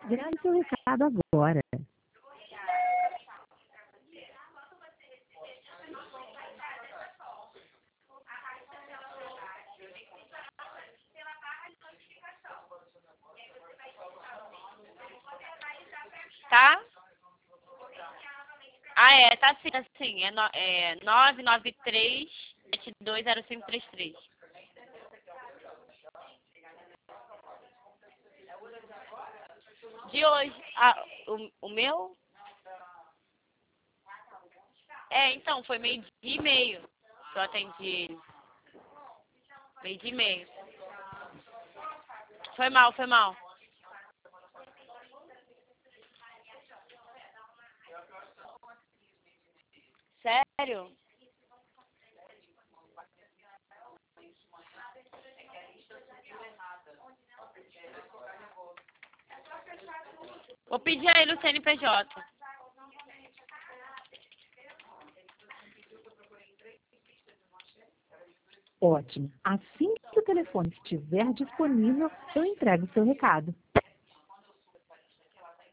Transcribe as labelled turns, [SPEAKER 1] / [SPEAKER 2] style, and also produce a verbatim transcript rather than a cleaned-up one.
[SPEAKER 1] Grave seu recado agora.
[SPEAKER 2] Tá? Ah, é, tá sim, tá sim. É, no, é nove nove três, sete dois zero cinco três três. De hoje. Ah, o, o meu? É, então, foi meio dia e meio que eu atendi ele. Meio dia e meio. Foi mal, foi mal. Sério? Vou pedir a ele o C N P J.
[SPEAKER 1] Ótimo. Assim que o telefone estiver disponível, eu entrego o seu recado.